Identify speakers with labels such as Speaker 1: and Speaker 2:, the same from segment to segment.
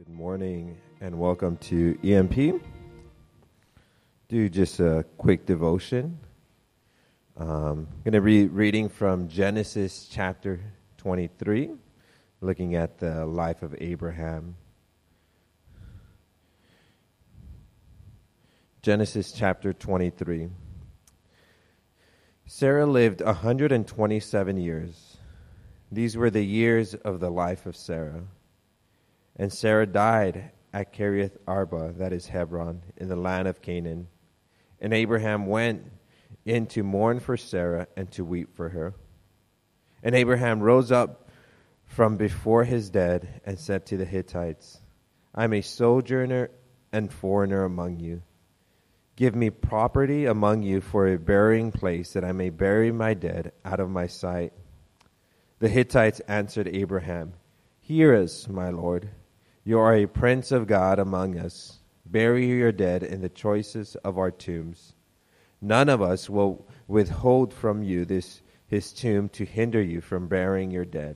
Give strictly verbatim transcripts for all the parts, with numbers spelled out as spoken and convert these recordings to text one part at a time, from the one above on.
Speaker 1: Good morning and welcome to E M P. Do just a quick devotion. Um, I'm going to be reading from Genesis chapter twenty-three, looking at the life of Abraham. Genesis chapter twenty-three. Sarah lived one hundred twenty-seven years. These were the years of the life of Sarah. And Sarah died at Kiriath Arba, that is Hebron, in the land of Canaan. And Abraham went in to mourn for Sarah and to weep for her. And Abraham rose up from before his dead and said to the Hittites, I am a sojourner and foreigner among you. Give me property among you for a burying place, that I may bury my dead out of my sight. The Hittites answered Abraham, Hear us, my lord. You are a prince of God among us. Bury your dead in the choicest of our tombs. None of us will withhold from you this his tomb to hinder you from burying your dead.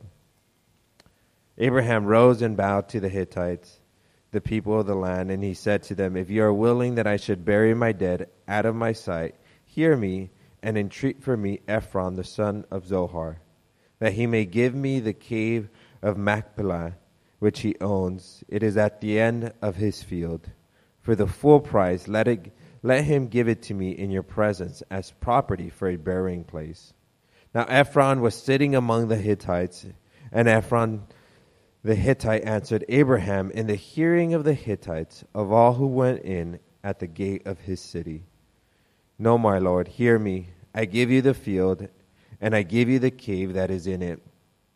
Speaker 1: Abraham rose and bowed to the Hittites, the people of the land, and he said to them, If you are willing that I should bury my dead out of my sight, hear me and entreat for me Ephron, the son of Zohar, that he may give me the cave of Machpelah, which he owns. It is at the end of his field. For the full price, let it, let him give it to me in your presence as property for a burying place. Now Ephron was sitting among the Hittites, and Ephron the Hittite answered Abraham in the hearing of the Hittites, of all who went in at the gate of his city. No, my lord, hear me. I give you the field, and I give you the cave that is in it.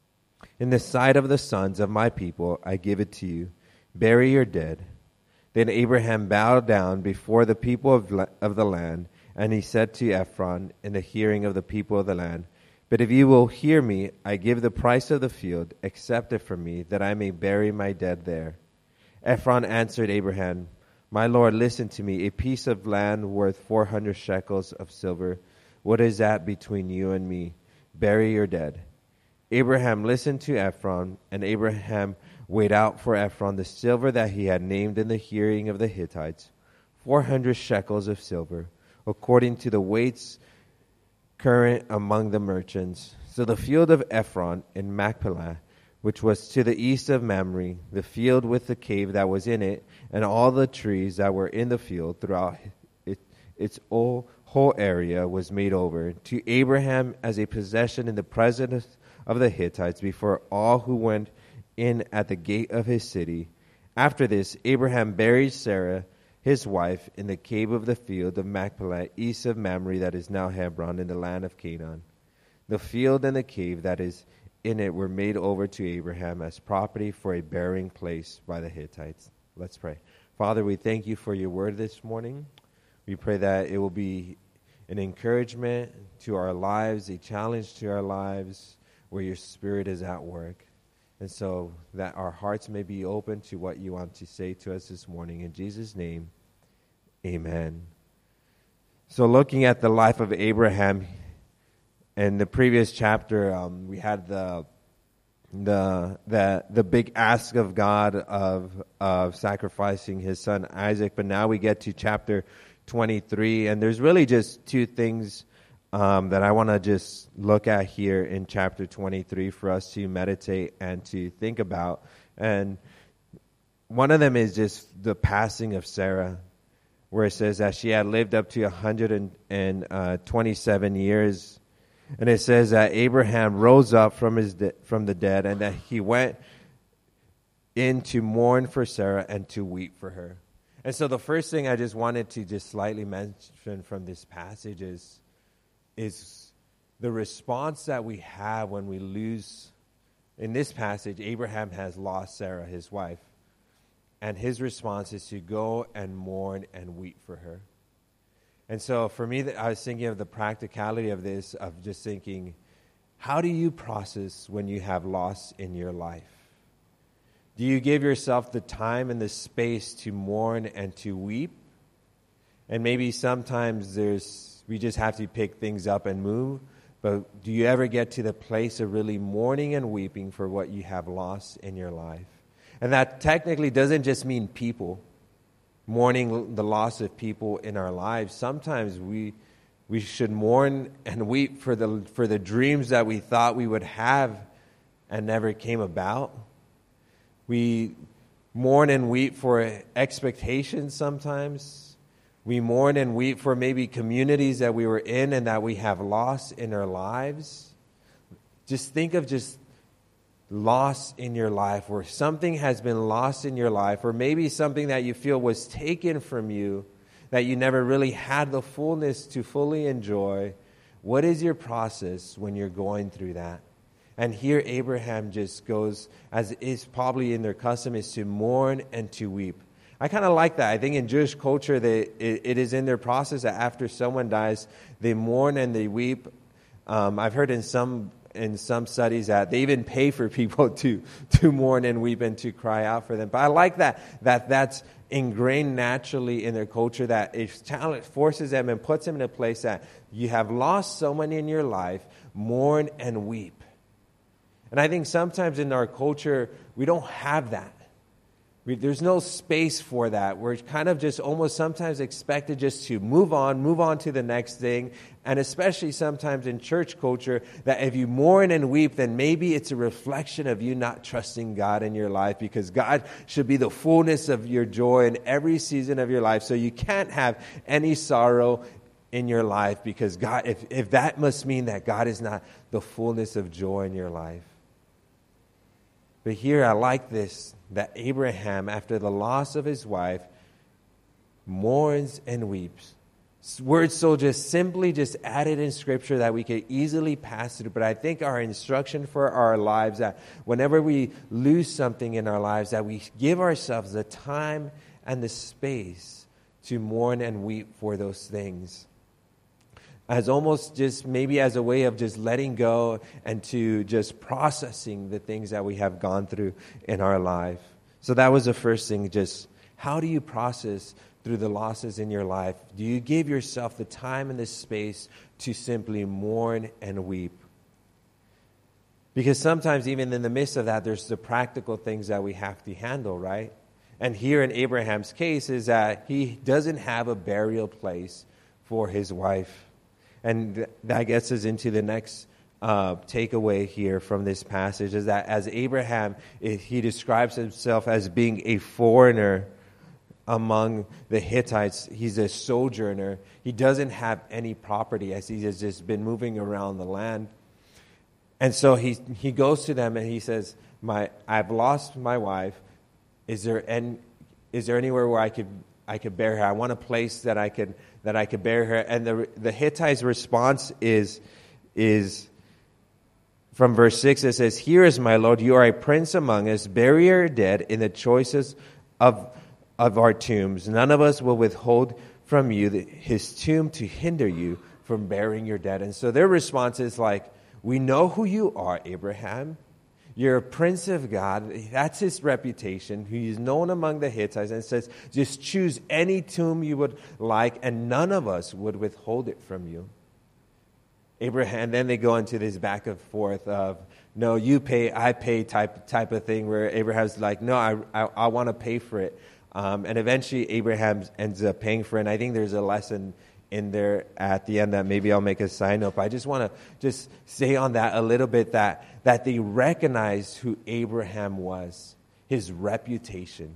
Speaker 1: In the sight of the sons of my people, I give it to you. Bury your dead. Then Abraham bowed down before the people of, la- of the land, and he said to Ephron in the hearing of the people of the land, But if you will hear me, I give the price of the field, accept it from me, that I may bury my dead there. Ephron answered Abraham, My lord, listen to me. A piece of land worth four hundred shekels of silver. What is that between you and me? Bury your dead. Abraham listened to Ephron, and Abraham weighed out for Ephron the silver that he had named in the hearing of the Hittites, four hundred shekels of silver, according to the weights current among the merchants. So the field of Ephron in Machpelah, which was to the east of Mamre, the field with the cave that was in it, and all the trees that were in the field throughout it, its whole, whole area, was made over to Abraham as a possession in the presence of the Hittites before all who went in at the gate of his city. After this, Abraham buried Sarah, his wife, in the cave of the field of Machpelah, east of Mamre, that is now Hebron, in the land of Canaan. The field and the cave that is in it were made over to Abraham as property for a burying place by the Hittites. Let's pray. Father, we thank you for your word this morning. We pray that it will be an encouragement to our lives, a challenge to our lives, where your Spirit is at work. And so that our hearts may be open to what you want to say to us this morning. In Jesus' name, amen. So looking at the life of Abraham, in the previous chapter, um, we had the the the the big ask of God of of sacrificing his son Isaac. But now we get to chapter twenty-three, and there's really just two things Um, that I want to just look at here in chapter twenty-three for us to meditate and to think about. And one of them is just the passing of Sarah, where it says that she had lived up to one hundred twenty-seven years. And it says that Abraham rose up from his de- from the dead, and that he went in to mourn for Sarah and to weep for her. And so the first thing I just wanted to just slightly mention from this passage is is the response that we have when we lose. In this passage, Abraham has lost Sarah, his wife, and his response is to go and mourn and weep for her. And so for me, I was thinking of the practicality of this, of just thinking, how do you process when you have loss in your life? Do you give yourself the time and the space to mourn and to weep? And maybe sometimes there's we just have to pick things up and move. But do you ever get to the place of really mourning and weeping for what you have lost in your life? And that technically doesn't just mean people, mourning the loss of people in our lives. Sometimes we we should mourn and weep for the for the dreams that we thought we would have and never came about. We mourn and weep for expectations sometimes. We mourn and weep for maybe communities that we were in and that we have lost in our lives. Just think of just loss in your life, where something has been lost in your life, or maybe something that you feel was taken from you that you never really had the fullness to fully enjoy. What is your process when you're going through that? And here Abraham just goes, as is probably in their custom, is to mourn and to weep. I kind of like that. I think in Jewish culture, they, it, it is in their process that after someone dies, they mourn and they weep. Um, I've heard in some in some studies that they even pay for people to to mourn and weep and to cry out for them. But I like that that that's ingrained naturally in their culture, that it forces them and puts them in a place that you have lost someone in your life, mourn and weep. And I think sometimes in our culture, we don't have that. We, there's no space for that. We're kind of just almost sometimes expected just to move on, move on to the next thing. And especially sometimes in church culture, that if you mourn and weep, then maybe it's a reflection of you not trusting God in your life, because God should be the fullness of your joy in every season of your life. So you can't have any sorrow in your life, because God, if, if that must mean that God is not the fullness of joy in your life. But here I like this, that Abraham, after the loss of his wife, mourns and weeps. Words so just simply just added in Scripture that we could easily pass through. But I think our instruction for our lives, that whenever we lose something in our lives, that we give ourselves the time and the space to mourn and weep for those things. As almost just maybe as a way of just letting go and to just processing the things that we have gone through in our life. So that was the first thing. Just how do you process through the losses in your life? Do you give yourself the time and the space to simply mourn and weep? Because sometimes even in the midst of that, there's the practical things that we have to handle, right? And here in Abraham's case is that he doesn't have a burial place for his wife. And that gets us into the next uh, takeaway here from this passage, is that as Abraham, he describes himself as being a foreigner among the Hittites. He's a sojourner. He doesn't have any property, as he has just been moving around the land. And so he he goes to them and he says, "My, I've lost my wife. Is there any, is there anywhere where I could I could bury her? I want a place that I could." that I could bear her. And the the Hittites' response is, is from verse six, it says, "Here is my Lord, you are a prince among us. Bury your dead in the choicest of, of our tombs. None of us will withhold from you the, his tomb to hinder you from burying your dead." And so their response is like, "We know who you are, Abraham. You're a prince of God." That's his reputation. He's known among the Hittites, and says, just choose any tomb you would like, and none of us would withhold it from you. Abraham, and then they go into this back and forth of, no, you pay, I pay type type of thing, where Abraham's like, no, I I, I want to pay for it. Um, and eventually Abraham ends up paying for it. And I think there's a lesson in there at the end that maybe I'll make a sign up. I just want to just say on that a little bit, that that they recognized who Abraham was, his reputation.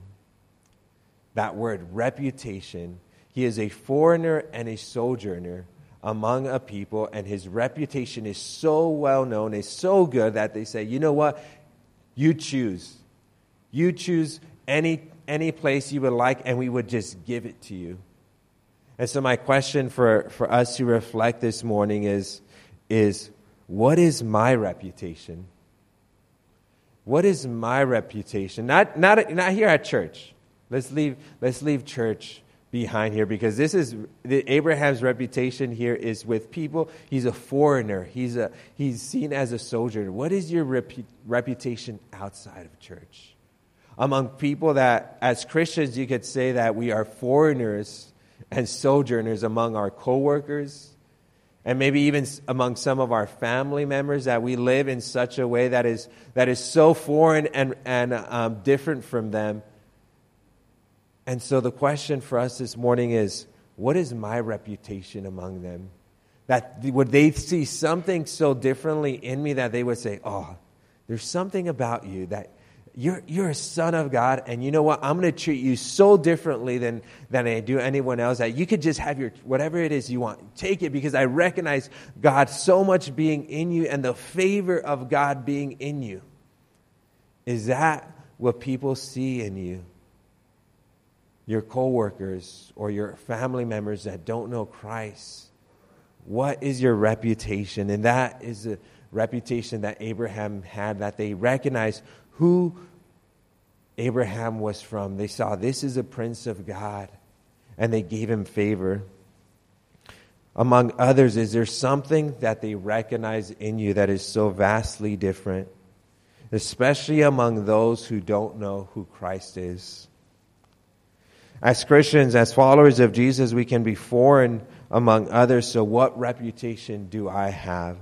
Speaker 1: That word, reputation. He is a foreigner and a sojourner among a people, and his reputation is so well known, is so good, that they say, you know what? You choose. You choose any any place you would like, and we would just give it to you. And so my question for, for us to reflect this morning is, is what is my reputation? What is my reputation? Not not not here at church. Let's leave let's leave church behind here, because this is the, Abraham's reputation here is with people. He's a foreigner. He's a he's seen as a sojourner. What is your repu- reputation outside of church? Among people that, as Christians, you could say that we are foreigners and sojourners among our coworkers, And maybe even among some of our family members, that we live in such a way that is that is so foreign and, and um, different from them. And so the question for us this morning is, what is my reputation among them? That would they see something so differently in me that they would say, oh, there's something about you that you're you're a son of God, and you know what? I'm going to treat you so differently than, than I do anyone else, that you could just have your whatever it is you want. Take it, because I recognize God so much being in you and the favor of God being in you. Is that what people see in you? Your coworkers or your family members that don't know Christ, what is your reputation? And that is the reputation that Abraham had, that they recognized who Abraham was from. They saw this is a prince of God, and they gave him favor. Among others, is there something that they recognize in you that is so vastly different, especially among those who don't know who Christ is? As Christians, as followers of Jesus, we can be foreign among others, so what reputation do I have?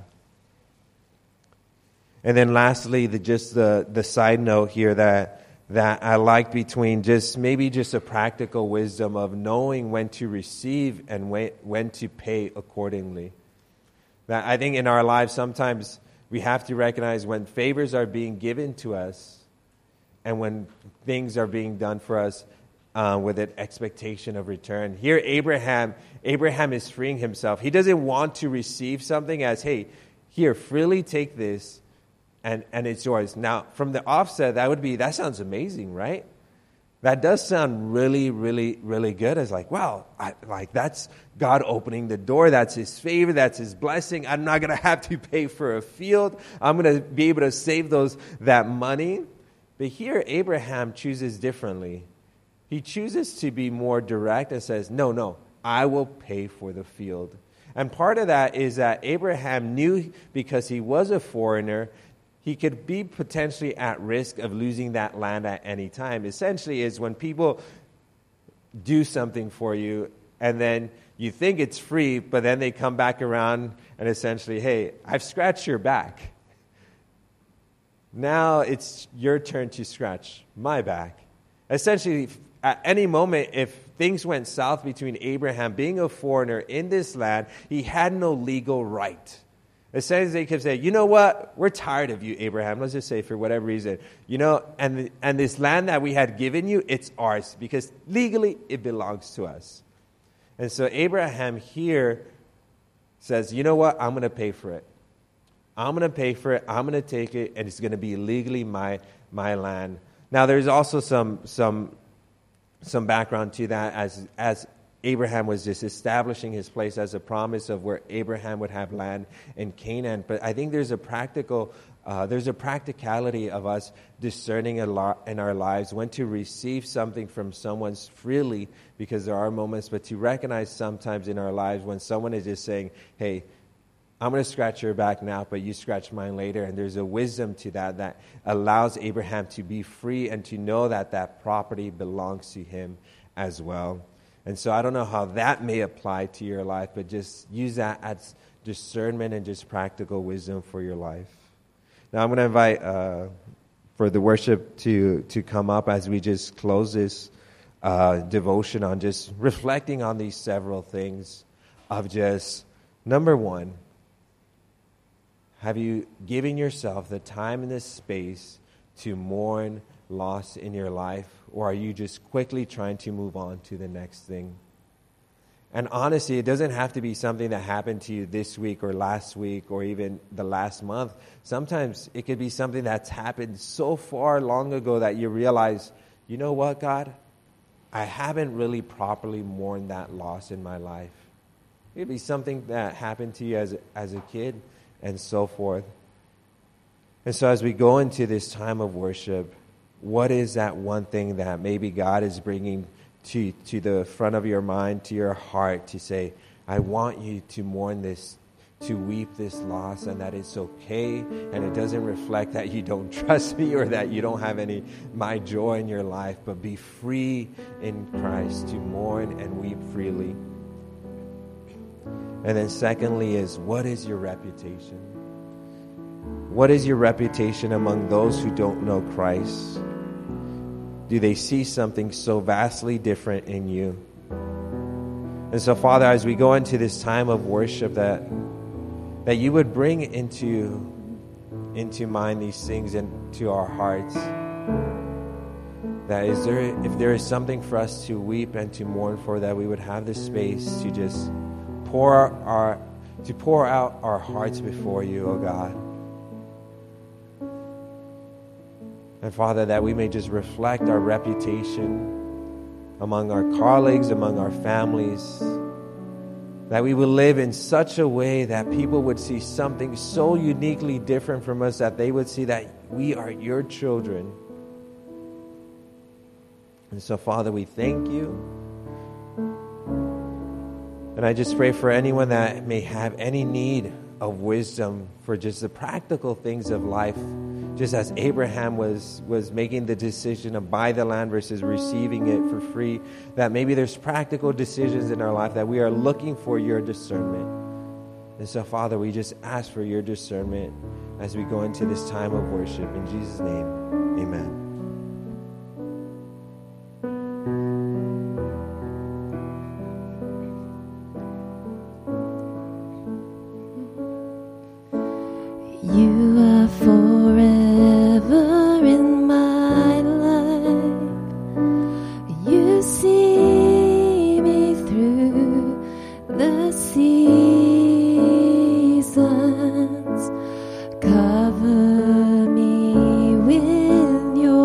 Speaker 1: And then lastly, the, just the, the side note here that that I like between just maybe just a practical wisdom of knowing when to receive and when, when to pay accordingly. That I think in our lives sometimes we have to recognize when favors are being given to us and when things are being done for us uh, with an expectation of return. Here Abraham, Abraham is freeing himself. He doesn't want to receive something as, hey, here, freely take this. And and it's yours. Now, from the offset, that would be, that sounds amazing, right? That does sound really, really, really good. It's like, wow, I, like that's God opening the door. That's His favor. That's His blessing. I'm not going to have to pay for a field. I'm going to be able to save those that money. But here, Abraham chooses differently. He chooses to be more direct and says, no, no, I will pay for the field. And part of that is that Abraham knew, because he was a foreigner, he could be potentially at risk of losing that land at any time. Essentially is when people do something for you and then you think it's free, but then they come back around and essentially, hey, I've scratched your back. Now it's your turn to scratch my back. Essentially, at any moment, if things went south between Abraham being a foreigner in this land, he had no legal right. Essentially, they could say, you know what? We're tired of you, Abraham. Let's just say for whatever reason. You know, and and this land that we had given you, it's ours because legally it belongs to us. And so Abraham here says, you know what? I'm going to pay for it. I'm going to pay for it. I'm going to take it, and it's going to be legally my my land. Now, there's also some some some background to that as as Abraham was just establishing his place as a promise of where Abraham would have land in Canaan. But I think there's a practical, uh, there's a practicality of us discerning a lot in our lives when to receive something from someone freely, because there are moments, but to recognize sometimes in our lives when someone is just saying, hey, I'm going to scratch your back now, but you scratch mine later. And there's a wisdom to that that allows Abraham to be free and to know that that property belongs to him as well. And so I don't know how that may apply to your life, but just use that as discernment and just practical wisdom for your life. Now I'm going to invite uh, for the worship to, to come up as we just close this uh, devotion on just reflecting on these several things of just, number one, have you given yourself the time and the space to mourn loss in your life, or are you just quickly trying to move on to the next thing? And honestly, it doesn't have to be something that happened to you this week or last week or even the last month. Sometimes it could be something that's happened so far long ago that you realize, you know what, God? I haven't really properly mourned that loss in my life. It could be something that happened to you as a, as a kid and so forth. And so as we go into this time of worship, what is that one thing that maybe God is bringing to to the front of your mind, to your heart, to say, I want you to mourn this, to weep this loss, and that it's okay, and it doesn't reflect that you don't trust me or that you don't have any my joy in your life, but be free in Christ to mourn and weep freely. And then secondly is, what is your reputation? What is your reputation among those who don't know Christ? Do they see something so vastly different in you? And so, Father, as we go into this time of worship, that that you would bring into, into mind these things into our hearts. That is there, if there is something for us to weep and to mourn for, that we would have the space to just pour our, to pour out our hearts before you, oh God. And Father, that we may just reflect our reputation among our colleagues, among our families, that we will live in such a way that people would see something so uniquely different from us, that they would see that we are your children. And so, Father, we thank you. And I just pray for anyone that may have any need of wisdom for just the practical things of life, just as Abraham was, was making the decision to buy the land versus receiving it for free, that maybe there's practical decisions in our life that we are looking for your discernment. And so, Father, we just ask for your discernment as we go into this time of worship. In Jesus' name, amen.
Speaker 2: You are forever in my life. You see me through the seasons. Cover me with your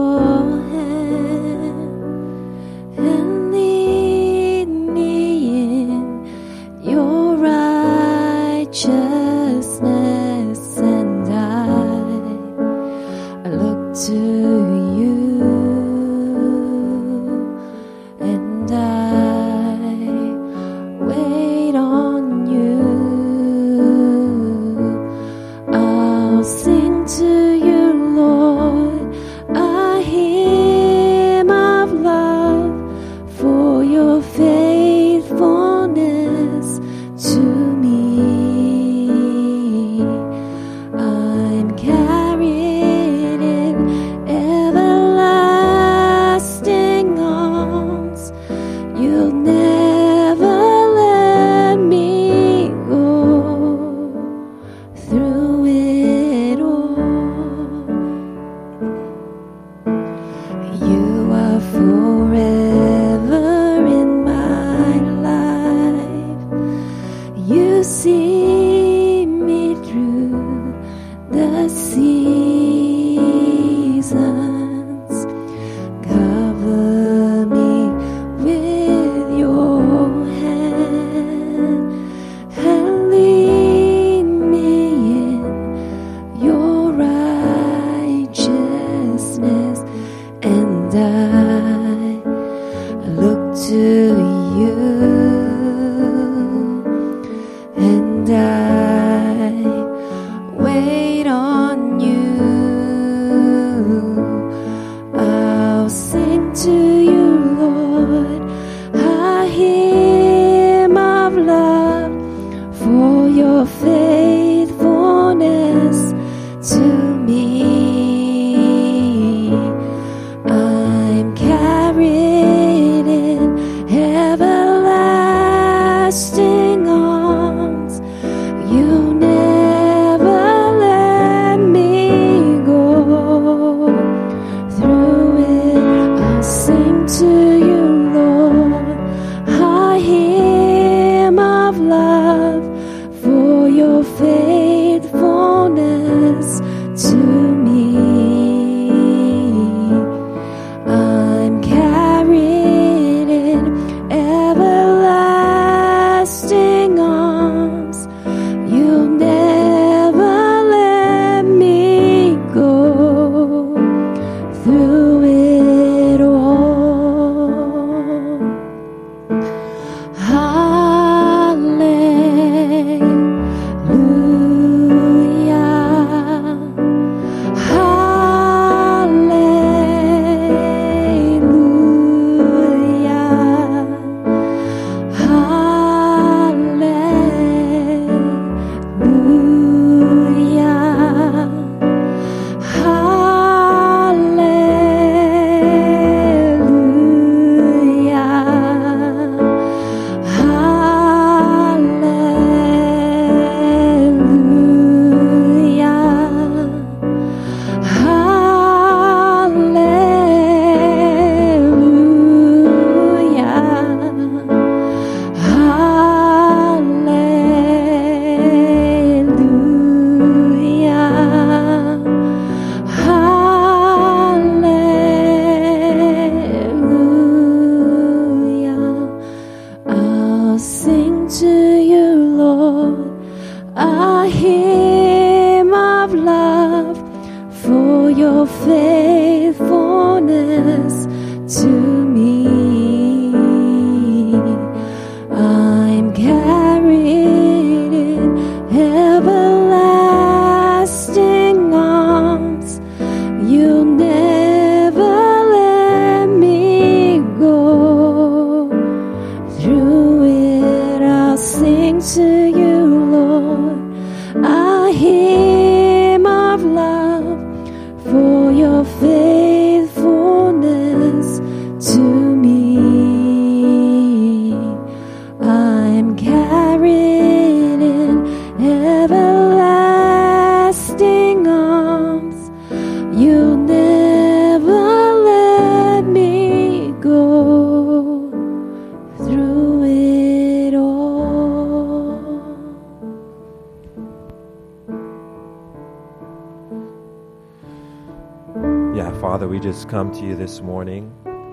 Speaker 1: Father, we just come to you this morning.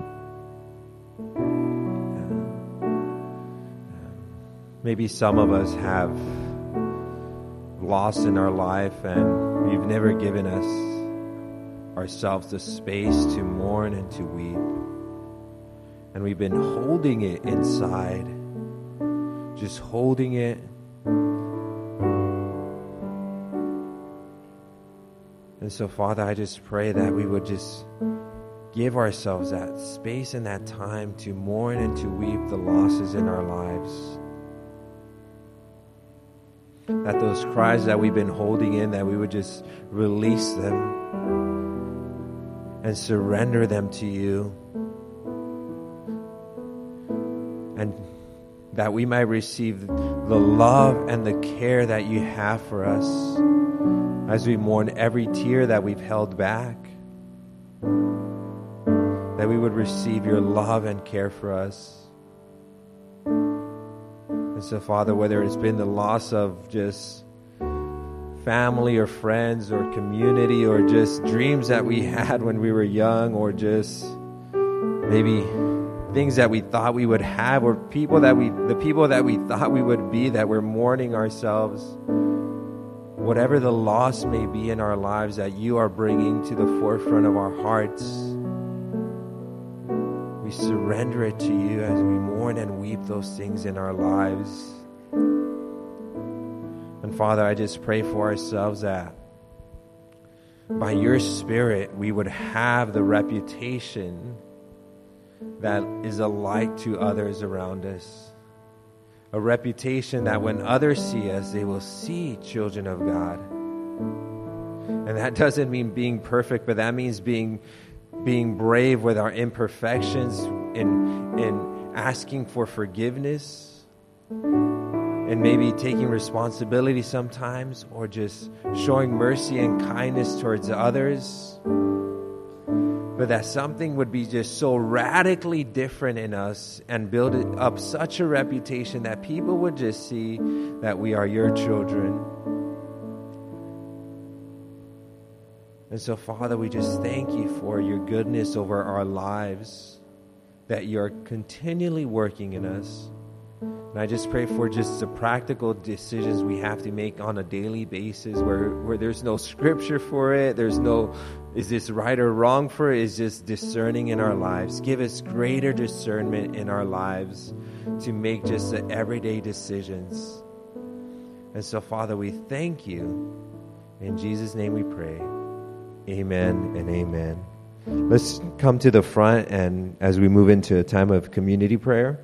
Speaker 1: Maybe some of us have loss in our life, and we've never given us ourselves the space to mourn and to weep. And we've been holding it inside, just holding it. And so, Father, I just pray that we would just give ourselves that space and that time to mourn and to weep the losses in our lives. That those cries that we've been holding in, that we would just release them and surrender them to you. And that we might receive the love and the care that you have for us as we mourn every tear that we've held back. That we would receive your love and care for us. And so, Father, whether it's been the loss of just family or friends or community or just dreams that we had when we were young, or just maybe things that we thought we would have, or people that we, the people that we thought we would be, that we're mourning ourselves. Whatever the loss may be in our lives that you are bringing to the forefront of our hearts, we surrender it to you as we mourn and weep those things in our lives. And Father, I just pray for ourselves that by your Spirit we would have the reputation that is a light to others around us. A reputation that when others see us, they will see children of God. And that doesn't mean being perfect, but that means being being brave with our imperfections, in in asking for forgiveness, and maybe taking responsibility sometimes, or just showing mercy and kindness towards others. But that something would be just so radically different in us and build up such a reputation that people would just see that we are your children. And so, Father, we just thank you for your goodness over our lives, that you're continually working in us. And I just pray for just the practical decisions we have to make on a daily basis, where, where there's no scripture for it, there's no, is this right or wrong for it, it's just discerning in our lives. Give us greater discernment in our lives to make just the everyday decisions. And so, Father, we thank you. In Jesus' name we pray. Amen and amen. Let's come to the front, and as we move into a time of community prayer.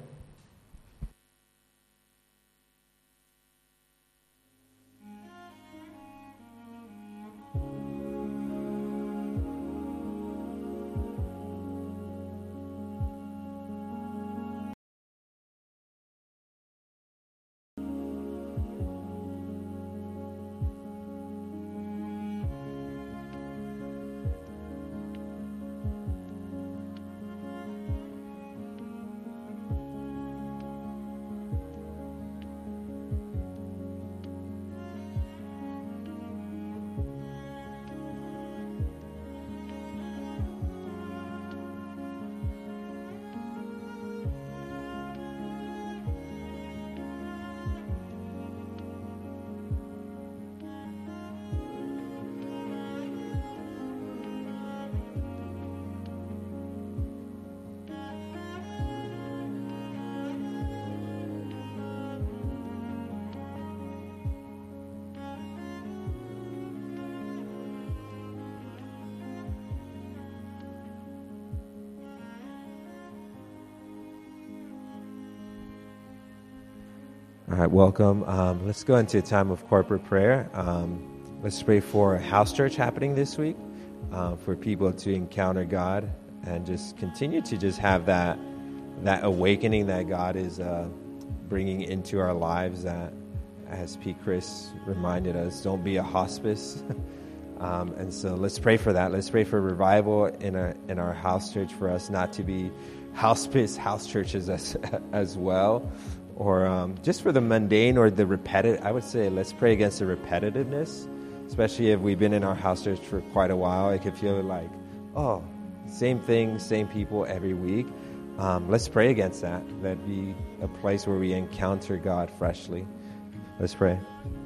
Speaker 1: All right, welcome. Um, let's go into a time of corporate prayer. Um, let's pray for a house church happening this week, uh, for people to encounter God and just continue to just have that that awakening that God is uh, bringing into our lives. That, as Pete Chris reminded us, don't be a hospice. um, and so let's pray for that. Let's pray for revival in our in our house church, for us not to be hospice house churches as as well. Or um, just for the mundane or the repetitive, I would say let's pray against the repetitiveness, especially if we've been in our house church for quite a while. It could feel like, oh, same things, same people every week. Um, let's pray against that. That be a place where we encounter God freshly. Let's pray.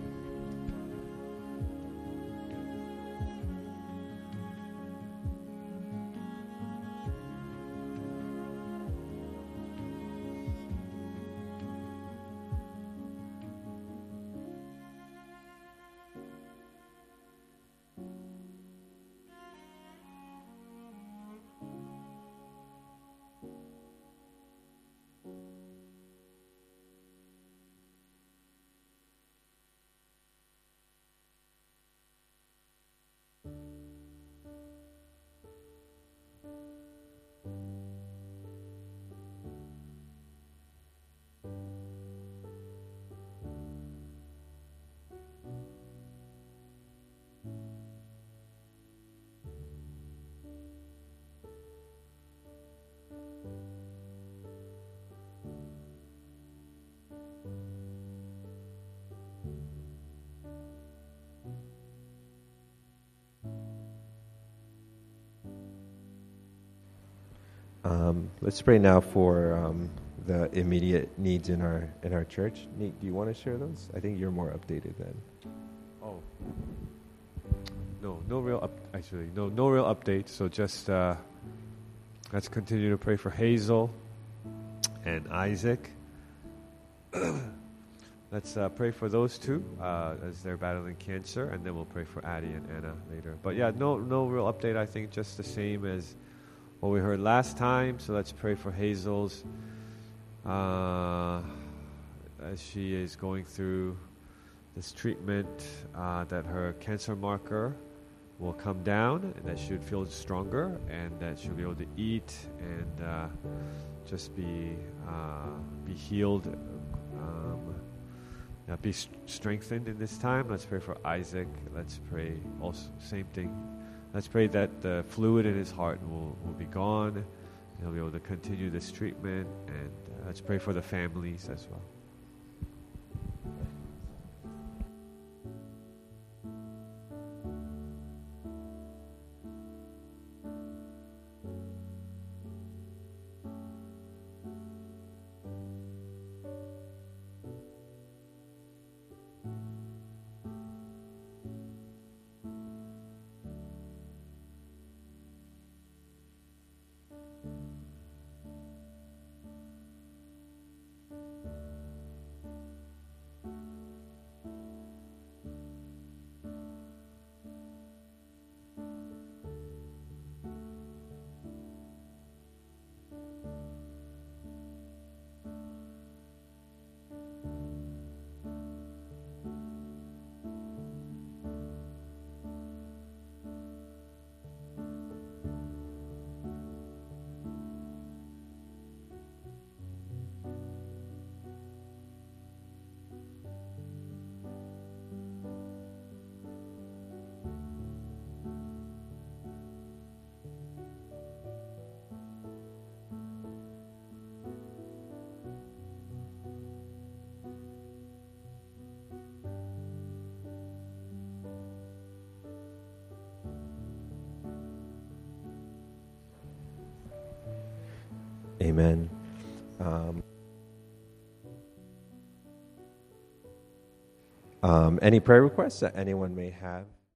Speaker 1: Um, let's pray now for um, the immediate needs in our in our church. Nate, do you want to share those? I think you're more updated than.
Speaker 3: Oh, no, no real up. Actually, no, no real update. So just uh, let's continue to pray for Hazel and Isaac. Let's uh, pray for those two uh, as they're battling cancer, and then we'll pray for Addie and Anna later. But yeah, no, no real update. I think just the same as what we heard last time. So let's pray for Hazel's uh, as she is going through this treatment, uh, that her cancer marker will come down, and that she would feel stronger, and that she'll be able to eat and uh, just be uh, be healed, um, yeah, be st- strengthened in this time. Let's pray for Isaac. Let's pray also same thing. Let's pray that the fluid in his heart will, will be gone, and he'll be able to continue this treatment. And uh, let's pray for the families as well.
Speaker 1: Amen. Um, um, any prayer requests that anyone may have?